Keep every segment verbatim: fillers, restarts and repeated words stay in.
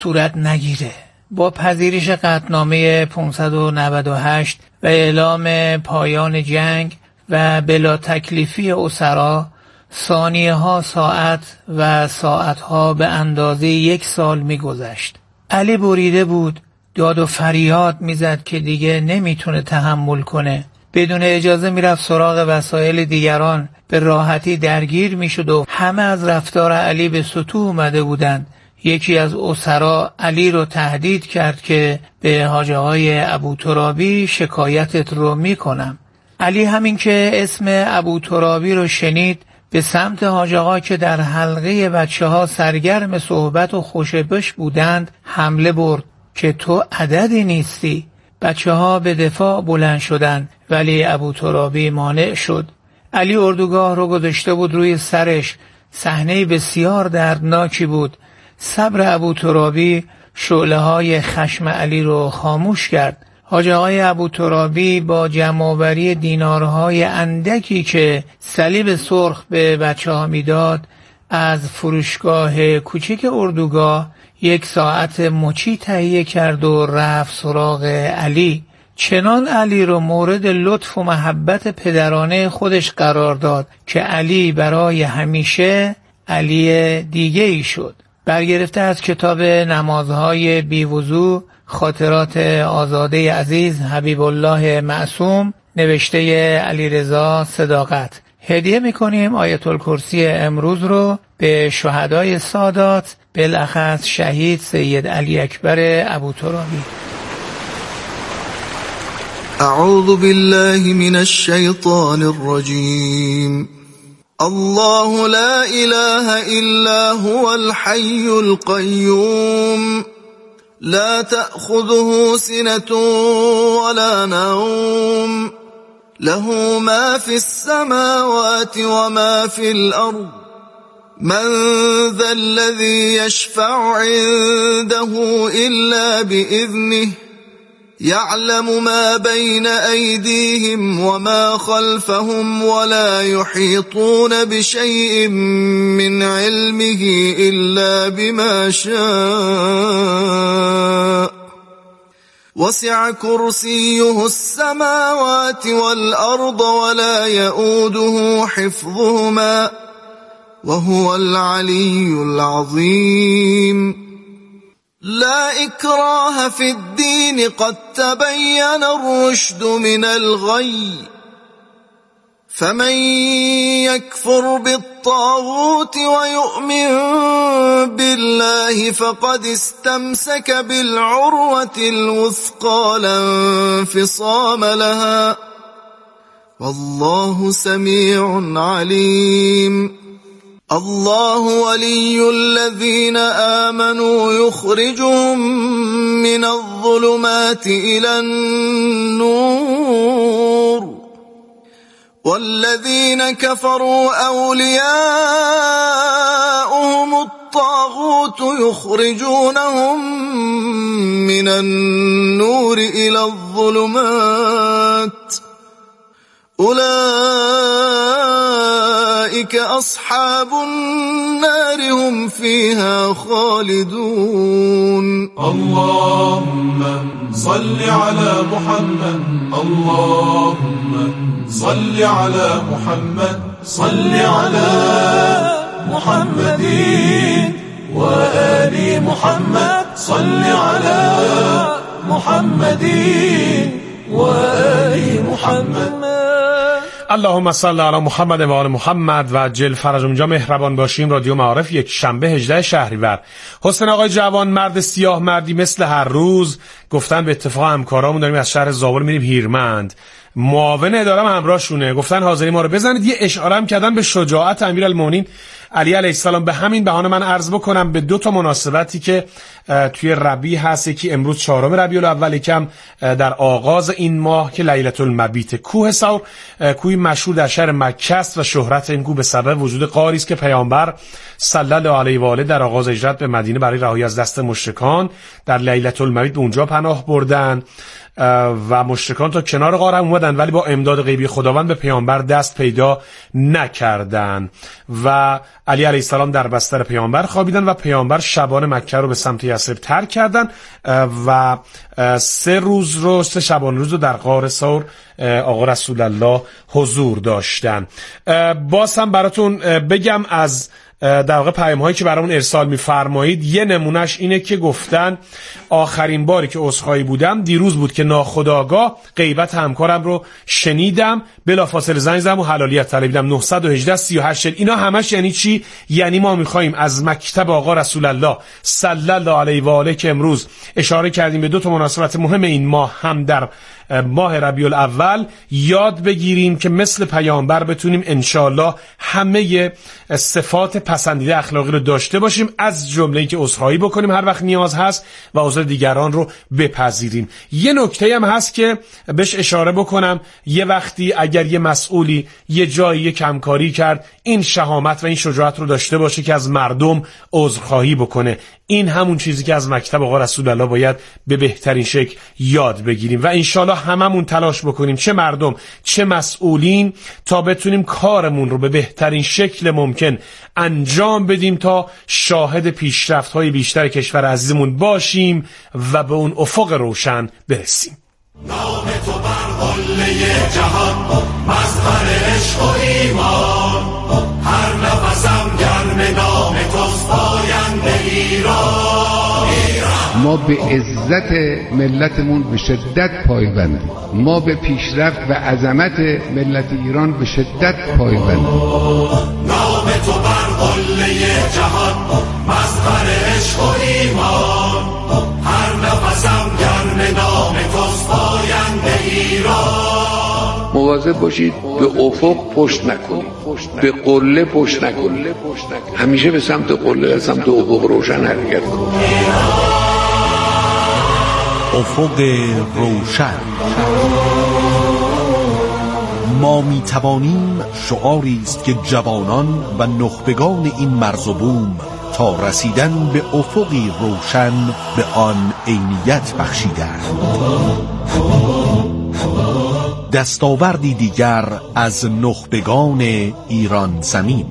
صورت نگیره. با پذیرش قطعنامه پانصد و نود و هشت و اعلام پایان جنگ و بلا تکلیفی اسرا، ثانیه ها ساعت و ساعت ها به اندازه یک سال می گذشت. علی بریده بود، داد و فریاد میزد که دیگه نمیتونه تحمل کنه. بدون اجازه میرفت سراغ وسایل دیگران، به راحتی درگیر میشد و همه از رفتار علی به سطوح اومده بودند. یکی از اسرا علی رو تهدید کرد که به حاج آقای ابوترابی شکایتت رو میکنم. علی همین که اسم ابوترابی رو شنید به سمت حاج آقا که در حلقه بچه ها سرگرم صحبت و خوشبش بودند حمله برد که تو عددی نیستی. بچه ها به دفاع بلند شدند ولی ابوترابی مانع شد. علی اردوگاه رو گذاشته بود روی سرش. صحنه بسیار دردناکی بود. صبر ابوترابی شعله های خشم علی رو خاموش کرد. حاج آقای ابوترابی با جمع‌آوری دینارهای اندکی که صلیب سرخ به بچه ها میداد از فروشگاه کوچک اردوگاه یک ساعت مچی تهیه کرد و رفت سراغ علی. چنان علی رو مورد لطف و محبت پدرانه خودش قرار داد که علی برای همیشه علی دیگه ای شد. برگرفته از کتاب نمازهای بیوضو، خاطرات آزاده عزیز حبیب الله معصوم، نوشته علیرضا صداقت. هدیه میکنیم آیت الکرسی امروز رو به شهدای سادات، بالاخص شهید سید علی اکبر ابوترابی. اعوذ بالله من الشیطان الرجیم. الله لا اله الا هو الحي القيوم لا تأخذه سنة ولا نوم له ما في السماوات وما في الأرض من ذا الذي يشفع عنده إلا بإذنه يعلم ما بين أيديهم وما خلفهم ولا يحيطون بشيء من علمه إلا بما شاء وسع كرسيه السماوات والأرض ولا يؤوده حفظهما وهو العلي العظيم. لا إكراه في الدين قد تبين الرشد من الغي فمن يكفر بالطاغوت ويؤمن بالله فقد استمسك بالعروة الوثقى لا انفصام لها والله سميع عليم. الله ولي الذين آمنوا يخرجهم من الظلمات إلى النور والذين كفروا أولياؤهم الطاغوت يخرجونهم من النور إلى الظلمات أولئك أصحاب النار هم فيها خالدون. اللهم صل على محمد اللهم صل على محمد صل على محمد وآل محمد صل على محمد وآل محمد. اللهم صل علی محمد و آل محمد و عجل فرج. اونجا مهربان باشیم. رادیو معارف، یک شنبه هجدهم شهریور. حسین آقای جوان، مرد سیاه مردی مثل هر روز. گفتن به اتفاق همکارامون داریم از شهر زابل میریم هیرمند، معاون اداره همراهشونه. گفتن حاضری ما رو بزنید. یه اشاره هم کردن به شجاعت امیرالمومنین علی علیه السلام. به همین بهانه من عرض بکنم به دو تا مناسبتی که توی ربیع هست. یکی امروز چهارم ربیع الاول، یکم در آغاز این ماه که لیلة المبیت. کوه ثور کوهی مشهور در شهر مکه است و شهرت این کوه به سبب وجود غاری است که پیامبر صلی الله علیه و آله در آغاز هجرت به مدینه برای رهایی از دست مشرکان در لیلة المبیت به اونجا پناه بردن و مشرکان تا کنار غار هم اومدن ولی با امداد غیبی خداوند به پیامبر دست پیدا نکردن. و علی علیه السلام در بستر پیامبر خوابیدن و پیامبر شبان مکه رو به سمت یثرب ترک کردن و سه روز رو سه شبان روز رو در غار ثور آقا رسول الله حضور داشتن. باز هم براتون بگم از در واقع پیام هایی که برامون ارسال می‌فرمایید. یه نمونهش اینه که گفتن آخرین باری که عذرخواهی بودم دیروز بود که ناخودآگاه غیبت همکارم رو شنیدم، بلافاصله زنگ زدم و حلالیت طلبیدم. نه یک هشت سی و هشت. اینا همش یعنی چی؟ یعنی ما می‌خوایم از مکتب آقا رسول الله صلی الله علیه و آله که امروز اشاره کردیم به دو تا مناسبت مهم این ماه، هم در ماه ربیع الاول، یاد بگیریم که مثل پیامبر بتونیم انشالله همه صفات پسندیده اخلاقی رو داشته باشیم، از جمله اینکه عذرخواهی بکنیم هر وقت نیاز هست و عذر دیگران رو بپذیریم. یه نکته هم هست که بهش اشاره بکنم، یه وقتی اگر یه مسئولی یه جایی یه کمکاری کرد، این شهامت و این شجاعت رو داشته باشه که از مردم عذرخواهی بکنه. این همون چیزی که از مکتب آقا رسول الله باید به بهترین شکل یاد بگیریم و انشالله هممون تلاش بکنیم، چه مردم چه مسئولین، تا بتونیم کارمون رو به بهترین شکل ممکن انجام بدیم تا شاهد پیشرفت‌های بیشتر کشور عزیزمون باشیم و به اون افق روشن برسیم. نام تو بر قله جهان، مظهر عشق و ایمان، هر نفسم گرم نام توست، پاینده ایران. ما به عزت ملتمون به شدت پایبندیم، ما به پیشرفت و عظمت ملت ایران به شدت پایبندیم. نام تو بر قله جهان، مظهر عشق و ایمان، هر نفسم گرم نام توست، پاینده ایران. مواظب باشید به افق پشت نکنید، به قله پشت نکنید، همیشه به سمت قله و سمت افق روشن حرکت کنید. افق روشن. ما می توانیم شعاری است که جوانان و نخبگان این مرز و بوم تا رسیدن به افقی روشن به آن عینیت بخشیدند. دستاوردی دیگر از نخبگان ایران زمین.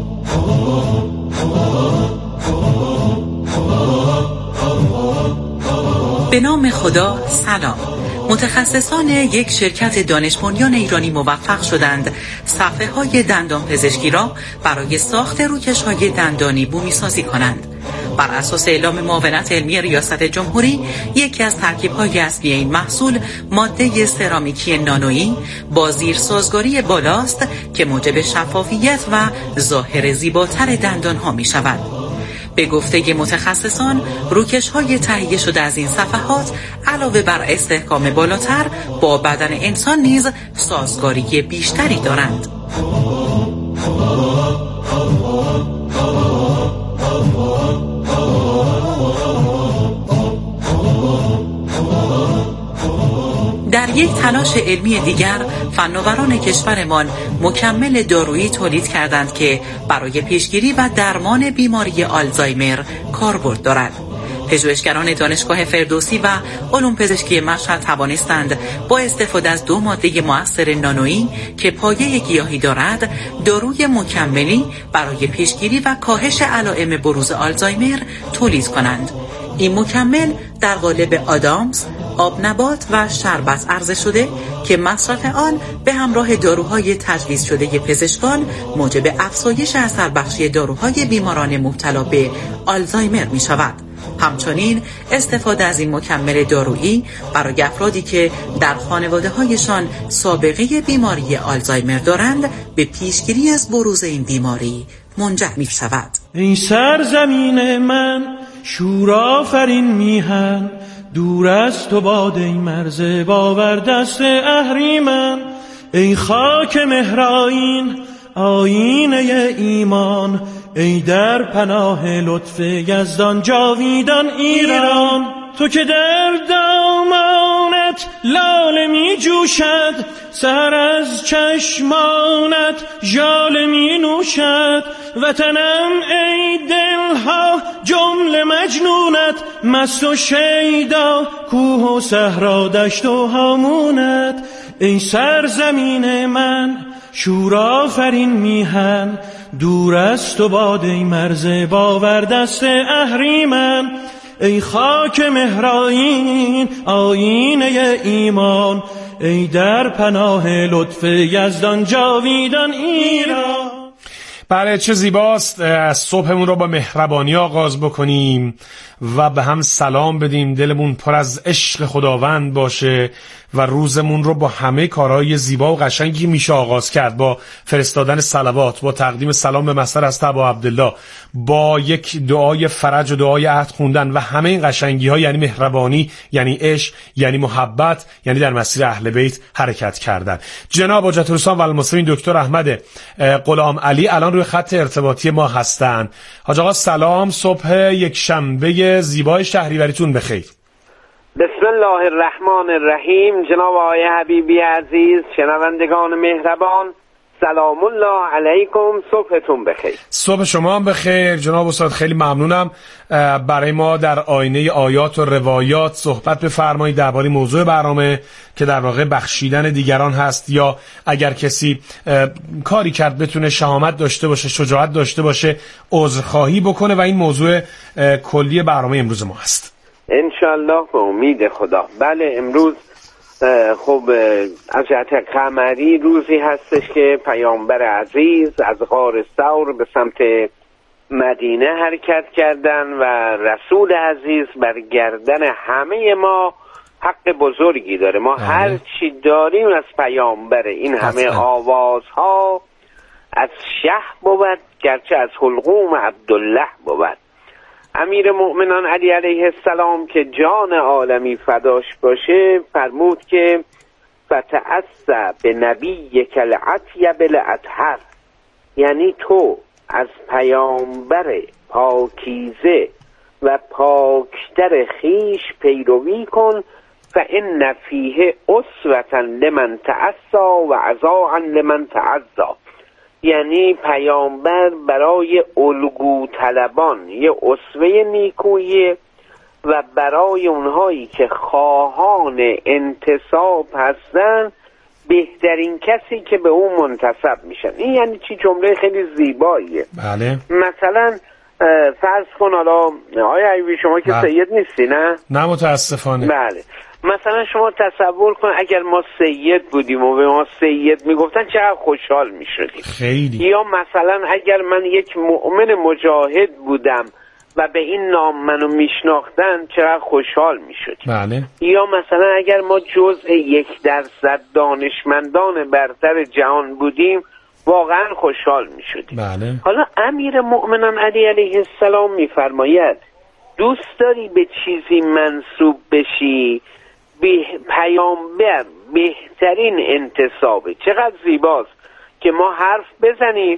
به نام خدا، سلام. متخصصان یک شرکت دانش بنیان ایرانی موفق شدند صفحه های دندان پزشکی را برای ساخت روکش های دندانی بومی سازی کنند. بر اساس اعلام معاونت علمی ریاست جمهوری، یکی از ترکیب‌های اصلی این محصول ماده سرامیکی نانویی با زیرسازگاری بالاست که موجب شفافیت و ظاهر زیباتر دندان‌ها می‌شود. به گفته متخصصان، روکش‌های تهیه شده از این صفحات علاوه بر استحکام بالاتر با بدن انسان نیز سازگاری بیشتری دارند. در یک تلاش علمی دیگر، فناوران کشورمان مکمل دارویی تولید کردند که برای پیشگیری و درمان بیماری آلزایمر کاربرد دارد. پژوهشگران دانشگاه فردوسی و علوم پزشکی مشهد توانستند با استفاده از دو ماده مؤثر نانویی که پایه گیاهی دارد، داروی مکملی برای پیشگیری و کاهش علائم بروز آلزایمر تولید کنند. این مکمل در قالب آدامس، آب نبات و شربت عرضه شده که مصرف آن به همراه داروهای تجویز شده پزشکان موجب افزایش اثر بخشی داروهای بیماران مبتلا به آلزایمر می شود. همچنین استفاده از این مکمل دارویی برای افرادی که در خانواده هایشان سابقه بیماری آلزایمر دارند به پیشگیری از بروز این بیماری منجر می شود. این سرزمین من شور آفرین میهن، دور از تو باد ای مرز باور دست اهریمن. ای خاک مهرآیین آیینه ایمان، ای در پناه لطف یزدان جاویدان ایران. تو که در دامانت لاله می جوشد، سر از چشمانت ژاله می نوشد. وطنم ای دلها جمله مجنونت، مست و شیدا کوه و صحرا دشت و هامونت. ای سرزمین من شورآفرین میهن، دور است و باد ای مرز باور دست اهریمن. ای خاک مهرآیین آیینه ایمان، ای در پناه لطف یزدان جاویدان ایران. بله چه زیباست از صبحمون رو با مهربانی آغاز بکنیم و به هم سلام بدیم، دلمون پر از عشق خداوند باشه و روزمون رو با همه کارهای زیبا و قشنگی میشه آغاز کرد، با فرستادن صلوات، با تقدیم سلام به مصدر از ابا عبدالله، با یک دعای فرج و دعای عهد خوندن و همه این قشنگی ها یعنی مهربانی، یعنی عشق، یعنی محبت، یعنی در مسیر اهل بیت حرکت کردن. جناب حجت الاسلام و المسلمین دکتر احمد غلام علی الان روی خط ارتباطی ما هستن. حاج آقا سلام، صبح یک شنبه زیبای شهریوریتون بخیر. بسم الله الرحمن الرحیم. جناب آقای حبیبی عزیز، شنوندگان مهربان، سلام الله علیکم، صبحتون بخیر. صبح شما هم بخیر جناب استاد، خیلی ممنونم. برای ما در آینه آیات و روایات صحبت بفرمایید درباره موضوع برنامه که در واقع بخشیدن دیگران هست، یا اگر کسی کاری کرد بتونه شهامت داشته باشه، شجاعت داشته باشه، عذرخواهی بکنه و این موضوع کلی برنامه امروز ما هست انشالله به امید خدا. بله امروز خب از جهت قمری روزی هستش که پیامبر عزیز از غار ثور به سمت مدینه حرکت کردن و رسول عزیز بر گردن همه ما حق بزرگی داره. ما آه. هر چی داریم از پیامبر. این همه آوازها از شه بود گرچه از حلقوم عبدالله بود. امیر مؤمنان علی علیه السلام که جان عالمی فداش باشه فرمود که فتأسى به نبی کلعطیب الاطهر، یعنی تو از پیامبر پاکیزه و پاکتر خیش پیروی کن، فإن فیه اسوة لمن تأسى و عزاء لمن تعزى. یعنی پیامبر برای الگو طلبان یه اسوه نیکویه و برای اونهایی که خواهان انتصاب هستن بهترین کسی که به اون منتسب میشن. این یعنی چی؟ جمله خیلی زیباییه. بله. مثلا فرض کن حالا آیا ایوی شما که بله. سید نیستی نه؟ نه متاسفانه. بله. مثلا شما تصور کن اگر ما سید بودیم و به ما سید میگفتن چقدر خوشحال میشدیم. خیلی. یا مثلا اگر من یک مؤمن مجاهد بودم و به این نام منو میشناختن چقدر خوشحال میشدیم. بله. یا مثلا اگر ما جزء یک درصد دانشمندان برتر جهان بودیم واقعا خوشحال میشدیم. بله. حالا امیر مؤمنان علی علیه السلام میفرماید دوست داری به چیزی منسوب بشی؟ به پیامبر بهترین انتسابه. چقدر زیباست که ما حرف بزنیم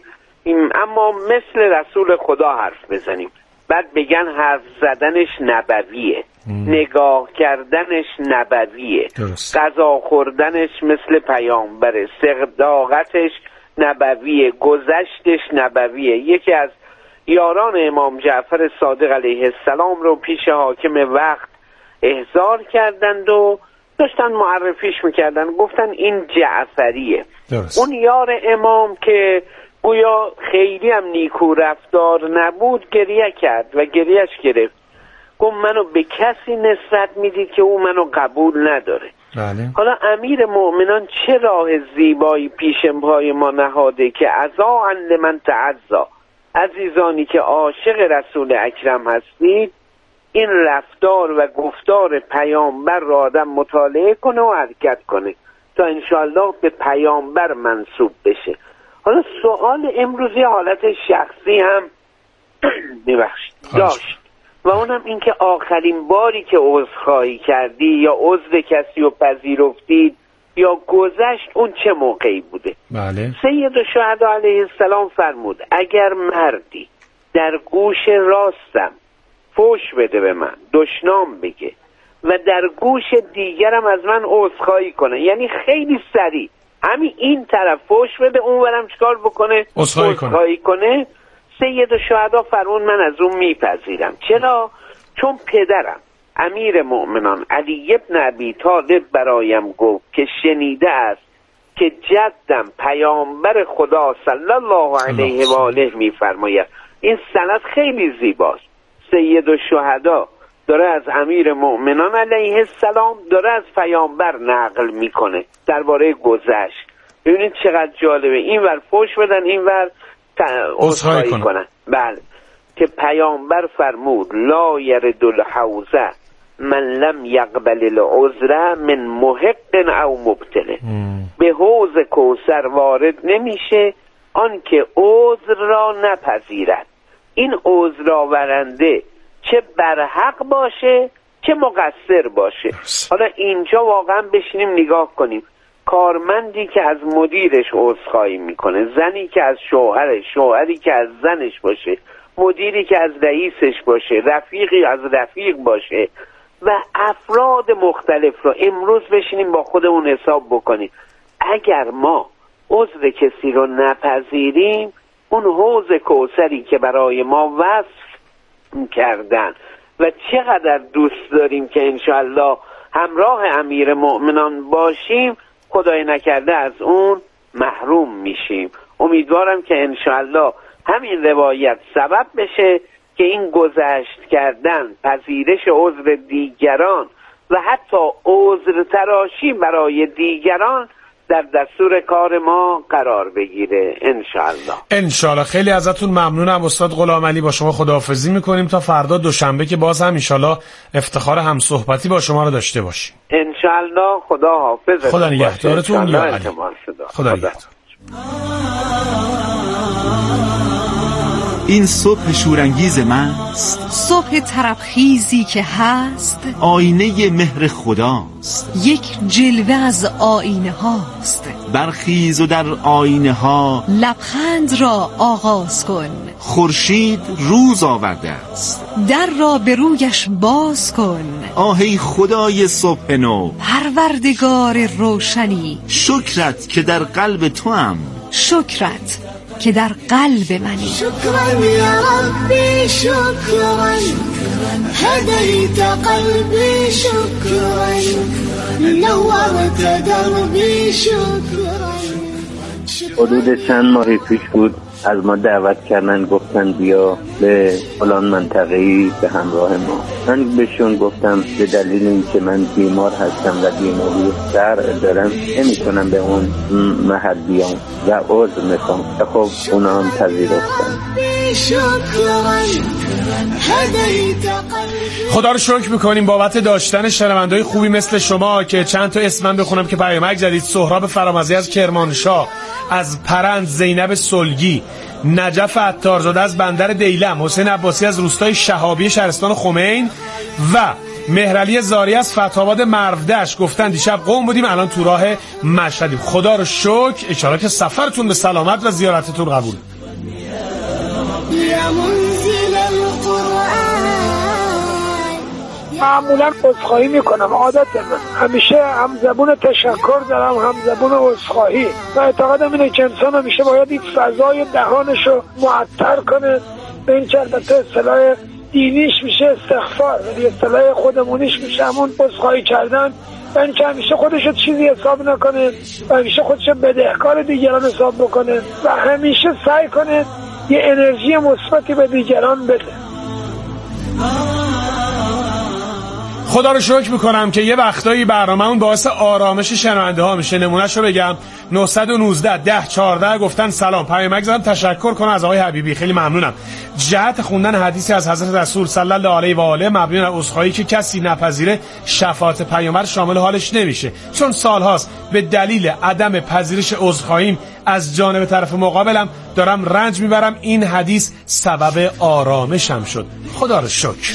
اما مثل رسول خدا حرف بزنیم. بعد بگن حرف زدنش نبویه، ام. نگاه کردنش نبویه، غذا خوردنش مثل پیامبره، صداقتش نبویه، گذشتش نبویه. یکی از یاران امام جعفر صادق علیه السلام رو پیش حاکم وقت احضار کردند و داشتن معرفیش میکردن، گفتن این جعفریه. درست. اون یار امام که گویا خیلی هم نیکو رفتار نبود گریه کرد و گریهش گرفت، گفت منو به کسی نسبت میدید که او منو قبول نداره. بله. حالا امیر مؤمنان چه راه زیبایی پیش پای ما نهاده که عزاء لمن تعزا، عزیزانی که عاشق رسول اکرم هستید این رفتار و گفتار پیامبر را آدم مطالعه کنه و حرکت کنه تا انشالله به پیامبر منسوب بشه. حالا سوال امروزی حالت شخصی هم میبخشید داشت و اونم این که آخرین باری که عذرخواهی کردی یا عذر کسی رو پذیرفتید یا گذشت اون چه موقعی بوده؟ بله. سید الشهدا علیه السلام فرمود اگر مردی در گوش راستم فوش بده به من، دشنام بگه و در گوش دیگرم از من عذرخواهی کنه، یعنی خیلی سریع همین این طرف فوش بده اونورم چیکار بکنه؟ عذرخواهی کنه. سید الشهدا فرمود من از اون میپذیرم. چرا؟ چون پدرم امیر مؤمنان علی ابن ابی طالب برایم گفت که شنیده است که جدم پیامبر خدا صلی الله علیه و آله میفرماید. این سند خیلی زیباست. سید الشهدا داره از امیر مؤمنان علیه السلام داره از پیامبر نقل میکنه درباره گذشت. ببینید چقدر جالبه، این ور فوش بدن این ور عذرخواهی کنن. بله، که پیامبر فرمود لا یرد الحوزه من لم یقبل العذر من محق او مبطل. به حوض کوثر وارد نمیشه آن که عذر را نپذیرد. این عذر آورنده چه برحق باشه چه مقصر باشه. حالا اینجا واقعا بشینیم نگاه کنیم، کارمندی که از مدیرش عذرخواهی میکنه، زنی که از شوهرش، شوهری که از زنش باشه، مدیری که از رئیسش باشه، رفیقی از رفیق باشه و افراد مختلف رو امروز بشینیم با خودمون حساب بکنیم. اگر ما عذر کسی رو نپذیریم، اون حوض کوثری که برای ما وصف کردن و چقدر دوست داریم که انشاءالله همراه امیر مؤمنان باشیم، خدای نکرده از اون محروم میشیم. امیدوارم که انشاءالله همین روایت سبب بشه که این گذشت کردن، پذیرش عذر دیگران و حتی عذر تراشی برای دیگران در دستور کار ما قرار بگیره انشاءالله. انشاءالله. خیلی ازتون ممنونم استاد غلامعلی. با شما خداحافظی میکنیم تا فردا دوشنبه که باز هم انشاءالله افتخار هم صحبتی با شما رو داشته باشیم. انشاءالله. خدا حافظ. خدا نگهدارتون. یا علی. خدا نگهدار. این صبح شورانگیز ماست، صبح طربخیزی که هست آینه مهر خداست، یک جلوه از آینه هاست. برخیز و در آینه ها لبخند را آغاز کن، خورشید روز آورده است. در را به رویش باز کن، آهی خدای صبح نو، پروردگار روشنی، شکرت که در قلب تو هم، شکرت که در قلب منی. شکرا یا ربی شکرا هدیت قلبی شکرا نورت دربی شکرا. حدود چند ماهی پیش بود از ما دعوت کردن، گفتن بیا به فلان منطقه‌ای به همراه ما. من بهشون گفتم به دلیل اینکه من بیمار هستم و بیماری سر دارم نمیتونم به اون محل بیام و عذر میخوام. خب اونا هم پذیرفتن. خدا رو شکر میکنیم بابت داشتن شنونده‌های خوبی مثل شما که چند تا اسم بخونم که پیامک زدید. سهراب فرامرزی از کرمانشاه، از پرند زینب سلگی، نجف عطارزاده از بندر دیلم، حسین عباسی از روستای شهابی شهرستان خمین و مهرعلی زاری از فتح‌آباد مرودشت. گفتن دیشب قم بودیم الان تو راه مشهدیم. خدا رو شکر، ان شاءالله که سفرتون به سلامت و زیارتتون قبول. معمولا عذرخواهی میکنم، عادت من همیشه هم زبون تشکر دارم هم زبون عذرخواهی و اعتقادم اینه که انسان همیشه باید این فضای دهانشو معطر کنه. به این که البته اصطلاح دینیش میشه استغفار ولی اصطلاح خودمونیش میشه همون عذرخواهی کردن، و این که همیشه خودشو چیزی حساب نکنه و همیشه خودشو بدهکار دیگران حساب بکنه و همیشه سعی کنه یه انرژی مثبتی به دیگران بده. خدا رو شکر میکنم که یه وقتایی برنامه‌مون باعث آرامش شنونده ها میشه. نمونهشو بگم نه یک نه ده چهارده گفتن سلام، پیامک زدم تشکر کنم از آقای حبیبی، خیلی ممنونم. جهت خوندن حدیثی از حضرت رسول صلی الله علیه و آله مبنی بر عذرخواهی که کسی نپذیره شفاعت پیامبر شامل حالش نمیشه، چون سالهاست به دلیل عدم پذیرش عذرخواهیم از جانب طرف مقابلم دارم رنج میبرم. این حدیث سبب آرامشم شد. خدا رو شکر.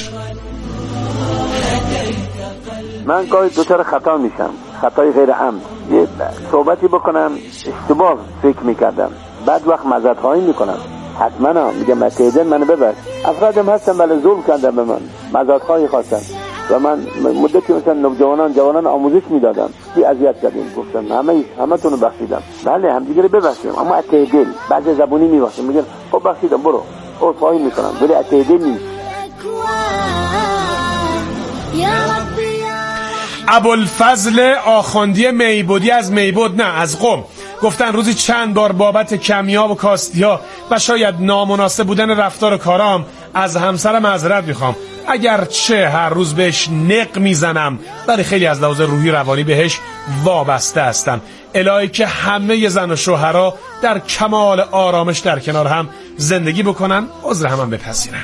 من گاهی دوچار خطا میشم، خطای غیر عمد. یه صحبتی بکنم اشتباه فکر میکردم، بعد وقت معذرت خواهی میکنم، حتما هم میگم متعدل منو ببخش. افرادم هستن بله ظلم کردن به من، معذرت خواهی خواستم و من مدتی مثلا نوجوانان جوانان آموزش میدادم، بی اذیت کردیم، گفتم همه همتون رو بخشیدم، بله همدیگه رو ببخشیم، اما متعدل بعضی زبونی میبخشم، میگن خب بخشیدم برو عذرخواهی میکنم، ولی متعدل نیست. ابوالفضل آخوندی میبودی از میبود، نه از قم، گفتن روزی چند بار بابت کمیاب و کاستیا و شاید نامناسب بودن رفتار و کارام از همسرم معذرت میخوام، اگرچه هر روز بهش نق میزنم ولی خیلی از لحاظ روحی روانی بهش وابسته هستم. الهی که همه زن و شوهرها در کمال آرامش در کنار هم زندگی بکنن، عذر هم, هم بپذیرن.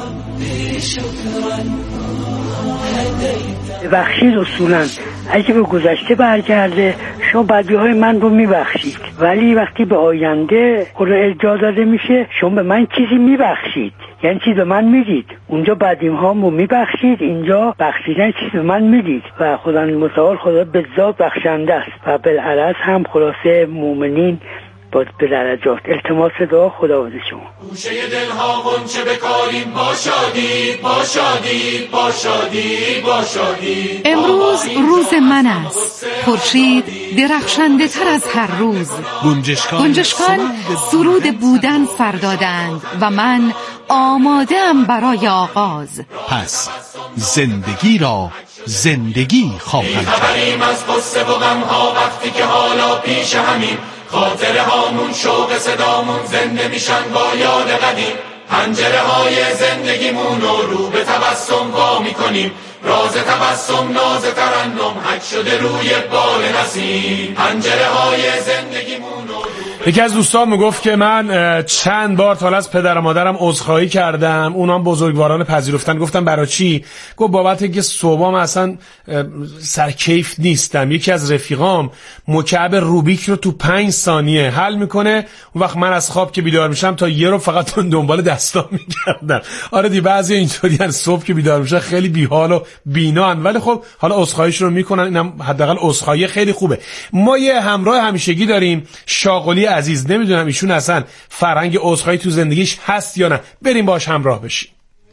بخشید اصولا اگه به گذشته برگرده شما بدیهای من رو میبخشید، ولی وقتی به آینده خدا ارجاع داده میشه شما به من چیزی میبخشید، یعنی چیز به من میدید. اونجا بدیم ها رو میبخشید، اینجا بخشیدن چیز به من میدید و خدا متعال خدا به ذات بخشنده است و بالعرض هم خلاصه مومنین با به درجات. التماس دعا خداوند شما. گوشه دلها غنچه بکاریم، با شادی با شادی با شادی با شادی. امروز روز من است، خورشید درخشنده تر از هر روز. گنجشکان, گنجشکان سرود بودن سردادند و من آماده‌ام برای آغاز. پس زندگی را زندگی خواهم کرد. خبریم از قصه و غمها وقتی که حالا پیش همین، خاطره هامون شوق صدامون زنده میشن با یاد قدیم. پنجره های زندگیمون رو رو به تبسم وا میکنیم، راز تبسم ناز ترنم حک شده روی بال نسیم. پنجره های زندگیمون رو. یکی از دوستان میگفت که من چند بار تا از پدر و مادرم عذرخواهی کردم، اونام بزرگواران پذیرفتن. گفتم برای چی؟ گفت بابت اینکه صبحام اصلا سرکیف نیستم. یکی از رفیقام مکعب روبیک رو تو پنج ثانیه حل میکنه، اون وقت من از خواب که بیدار میشم تا یه رو فقط دنبال دستام میگردم. آره دی بعضی اینطوریان، صبح که بیدار میشن خیلی بیحال و بینان، ولی خب حالا عذرخواهیش رو میکنن، اینم حداقل عذرخواهی خیلی خوبه. ما یه همراه همیشگی داریم، شاغلی عزیز. نمیدونم ایشون اصلا فرهنگ عذرخواهی تو زندگیش هست یا نه، بریم باش همراه بشیم.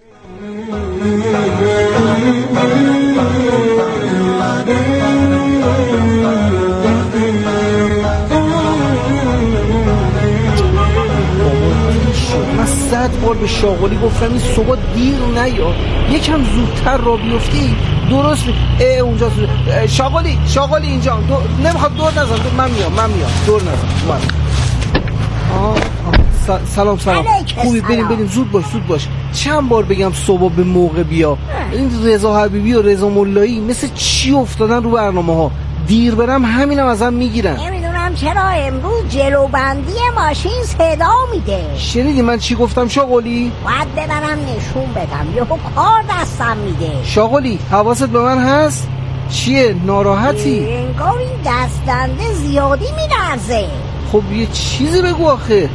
من صد بار به شاغلی گفتم این صبح دیر نیا، یکم زودتر را بیفتی درست. اه اونجا شاغلی شاغلی اینجا دو... نمیخواد دور نزن، من میام من میام دور نزن. من آه آه. سلام سلام، خوبی؟ بریم بریم زود باش زود باش. چند بار بگم صبح به موقع بیا. این رضا حبیبی و رضا مولایی مثل چی افتادن رو برنامه ها، دیر برم همینم ازم میگیرن. نمیدونم چرا امروز جلو بندی ماشین صدا میده. شنیدی من چی گفتم شاغلی؟ باید ببرم نشون بدم، یهو کار دستم میده. شاغلی حواست به من هست؟ چیه ناراحتی؟ انگار این دستنده زیادی میلرزه. خب یه چیزی بگو آخه.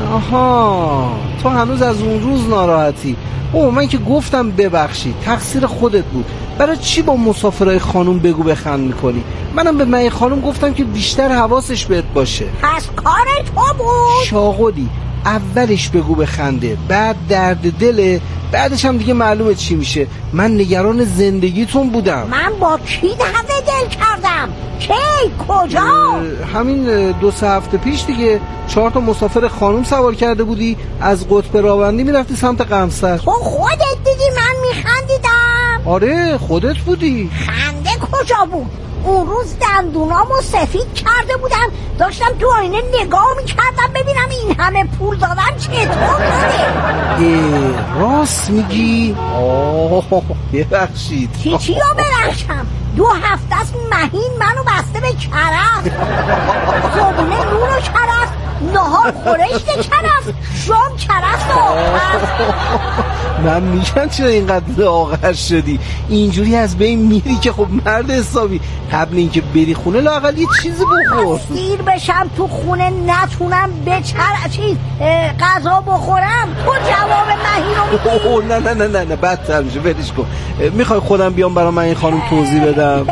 آها تو هنوز از اون روز ناراحتی؟ او من که گفتم ببخشی، تقصیر خودت بود. برای چی با مسافرای خانوم بگو بخند میکنی؟ منم به مای خانوم گفتم که بیشتر حواسش بهت باشه. پس کار تو بود؟ شاغلی اولش بگو بخنده، بعد درد دله، بعدش هم دیگه معلومه چی میشه. من نگران زندگیتون بودم. من با کی درد دل کردم؟ کی؟ کجا؟ همین دو سه هفته پیش دیگه چهار تا مسافر خانوم سوار کرده بودی، از قطب راوندی میرفتی سمت قمصر. تو خودت دیدی من میخندیدم؟ آره خودت بودی. خنده کجا بود؟ اون روز دندونامو سفید کرده بودم، داشتم تو آینه نگاه میکردم ببینم این همه پول دادن چطور داره. راست میگی؟ آه ببخشید. چی چی رو ببخشم؟ دو هفته است مهین منو بسته به کرفس. صبحونه نون و کرفس، نهار خورشت کرفس، شام کرفس آخر. من میگم چرا اینقدر آخر شدی؟ اینجوری از بین میری که خب مرد حسابی، قبل اینکه بری خونه لااقل یه چیزی بخور. دیر بشم تو خونه نتونم به چر چیز غذا بخورم، تو جواب مهین رو میدی؟ نه نه نه نه نه بدتر میشه، ولش کن. میخوای خودم بیام برای من این خانم توضیح بدم؟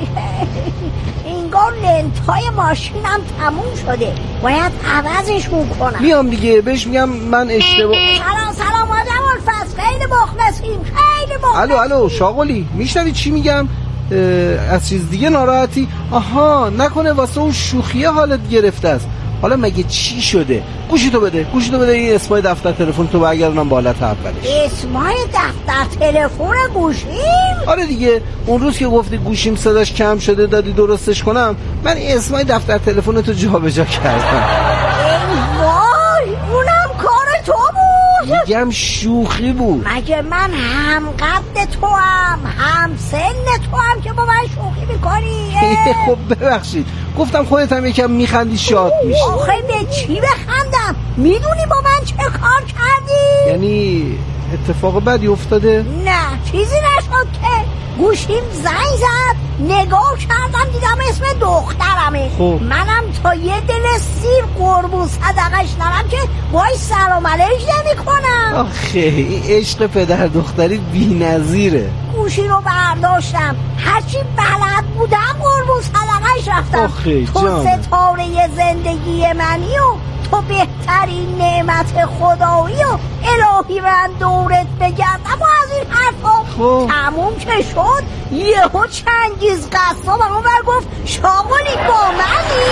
انگار لنتای ماشینم تموم شده، باید عوضشون کنم. میام دیگه بهش میگم من اشتباه. سلام سلام آدم الفس، خیلی مخلصیم خیلی مخلصیم. الو الو شاغلی میشنوی چی میگم؟ از چیز دیگه ناراحتی؟ آها نکنه واسه اون شوخیه حالت گرفته است. حالا مگه چی شده؟ گوشیتو بده، گوشیتو بده، این اسمای دفتر تلفن تو برگردونم بالات اولش. اسمای دفتر تلفن گوشیم؟ آره دیگه، اون روز که گفتی گوشیم صداش کم شده دادی درستش کنم، من این اسمای دفتر تلفن تو جابجا کردم. ای وای، اونم کار تو بود؟ میگم شوخی بود. مگه من هم قد تو هم هم سن تو هم که با من شوخی میکنی؟ خب ببخشید، گفتم خودت هم یکم میخندی شاد میشی. آخه به چی بخندم؟ میدونی با من چه کار کردی؟ یعنی اتفاق بدی افتاده؟ نه چیزی نشد که گوشیم زنگ زد، نگاه کردم دیدم اسم دخترمه. خوب. منم تا یه دل سیر قربون صدقش نرم که وای سلام علیک نمی کنم. آخه این عشق پدر دختری بی نظیره. گوشی رو برداشتم، هرچی بلد بودم قربون صدقش رفتم. آخه تو جانم. ستاره زندگی منی و تو بهترین نعمت خدایی و الهی من دورت بگردم و از این حرفا. تموم که شد یهو چنگیز قصاب همون بر گفت شاغلی با منی؟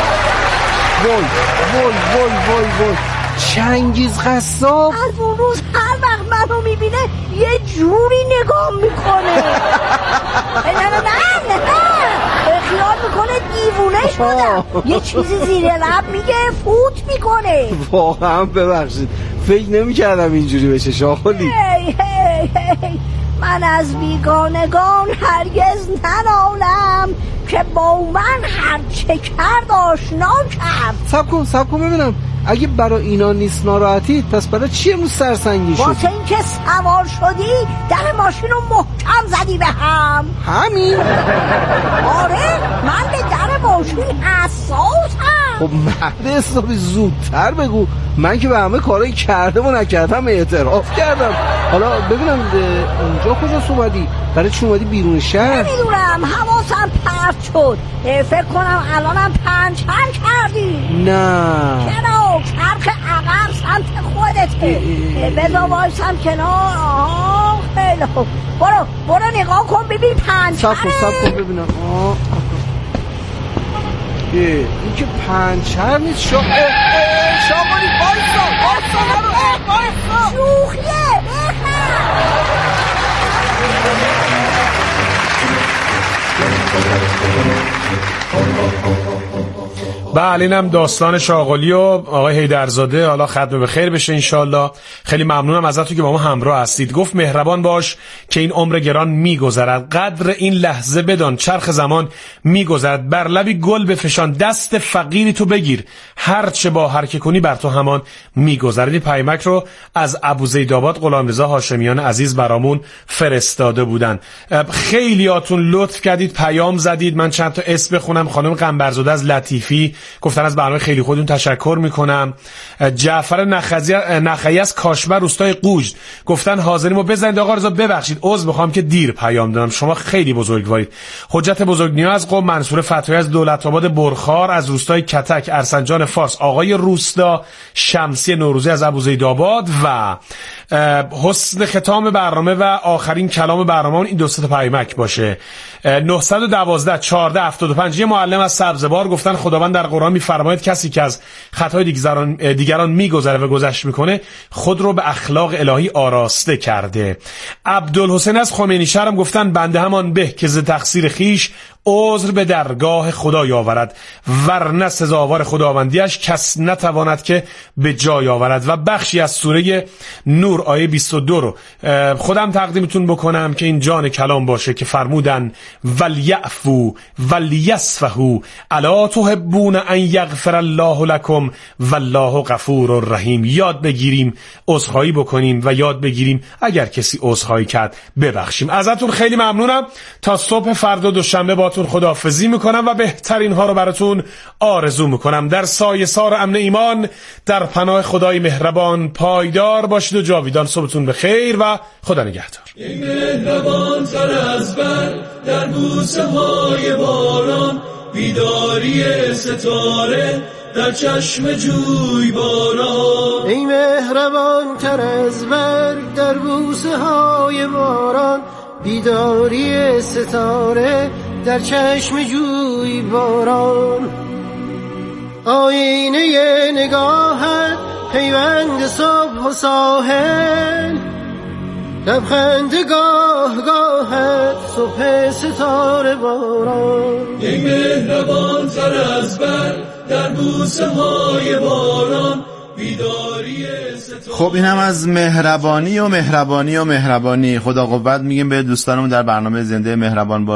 وای وای وای وای وای چنگیز قصاب از اون روز هر وقت منو میبینه یه جوری نگاه میکنه. نه نه نه نه خیال میکنه دیوونه شدم. یه چیزی زیر لب میگه فوت میکنه. واقعا ببخشید، فکر نمیکردم اینجوری بشه شاغلی. هی هی هی من از بیگانگان هرگز ننالم که با من هرچه کرد آشنا کرد. سب کن سب کن ببینم، اگه برای اینا نیست ناراحتید پس برای چی امروز سرسنگین شدی؟ واسه این که سوار شدی در ماشین رو محکم زدی به هم. همین؟ آره من به در ماشین حساسم. خب مرد حسابی زودتر بگو، من که به همه کارایی کردم و نکردم اعتراف کردم. حالا ببینم اونجا کجاست اومدی؟ برای چی اومدی بیرون شهر؟ نمیدونم حواسم پرت شد، فکر کنم الانم پنچر کردی. نه چرا؟ چرخ عقب سمت خودته. بذار وایسم کنار. آه خیلی خوب، برو برو نگاه کن ببین پنچره. سب کن سب کن ببینم. آه این که پنچر نیست. شا... شاغلی بایستا بایستا برو بایستا شوخیه بخم. بله اینم داستان شاغلی و آقای حیدرزاده. حالا ختم به خیر بشه انشالله. خیلی ممنونم ازتون که با ما همراه هستید. گفت مهربان باش که این عمر گران میگذرد، قدر این لحظه بدان چرخ زمان میگذرد. بر لبی گل بفشان، دست فقیری تو بگیر، هر چه با هر که کنی بر تو همان میگذرد. این پیامک رو از ابوزیدآباد غلامرضا هاشمیان عزیز برامون فرستاده بودن. خیلیاتون لطف کردید پیام زدید. من چند تا اسم بخونم. خانم قنبرزاده از لطیفی گفتن از برنامه خیلی خودتون تشکر میکنم. جعفر نخعی از کاشمر روستای قوژد گفتن حاضریم و بزنید آقا رضا ببخشید عذر میخوام که دیر پیام دادم، شما خیلی بزرگوارید. حجت بزرگنیا از قم، منصور فتحی از دولت آباد برخار، از روستای کتک ارسنجان فارس، آقای روستا شمسی نوروزی از ابوزیدآباد و حسن ختام برنامه و آخرین کلام برنامه این دو تا پیامک باشه. نهصد و دوازده چهارده هفتاد و پنج یه معلم از سبزوار گفتن خداوند در قرآن میفرماید کسی که از خطای دیگران دیگران میگذره و گذشت میکنه خود رو به اخلاق الهی آراسته کرده. عبدالحسین از خمینی شهرم گفتن بنده همان به که ز تقصیر خیش عذر به درگاه خدا یاورد، ورنه سزاوار خداوندیش کس نتواند که به جای آورد. و بخشی از سوره نور آیه بیست و دو رو خودم تقدیمتون بکنم که این جان کلام باشه که فرمودن ولیعفو ولیصفحوا الا تحبون ان یغفر الله لكم والله غفور رحیم. یاد بگیریم عذرخواهی بکنیم و یاد بگیریم اگر کسی عذرخواهی کرد ببخشیم. ازتون خیلی ممنونم. تا صبح فردا دوشنبه باتون خداحافظی میکنم و بهترین ها رو براتون آرزو میکنم. در سایه سار امن ایمان در پناه خدای مهربان پایدار باشید و جاویدان. صبحتون بخیر و خدا نگهدار. ای مهربان تر از بر در بوسه های باران، بیداری ستاره در چشم جوی باران. ای مهربان تر از برگ در بوسه های باران، بیداری ستاره در چشم جوی باران. آینه نگاهت پیوند صبح و ساحل، لبخند گاه گاهت صبح ستاره باران. یک مهربان تر از بر در بوسه های باران، بیداری ستاره. خب این هم از مهربانی و مهربانی و مهربانی. خدا قوت میگیم به دوستانمون در برنامه زنده مهربان با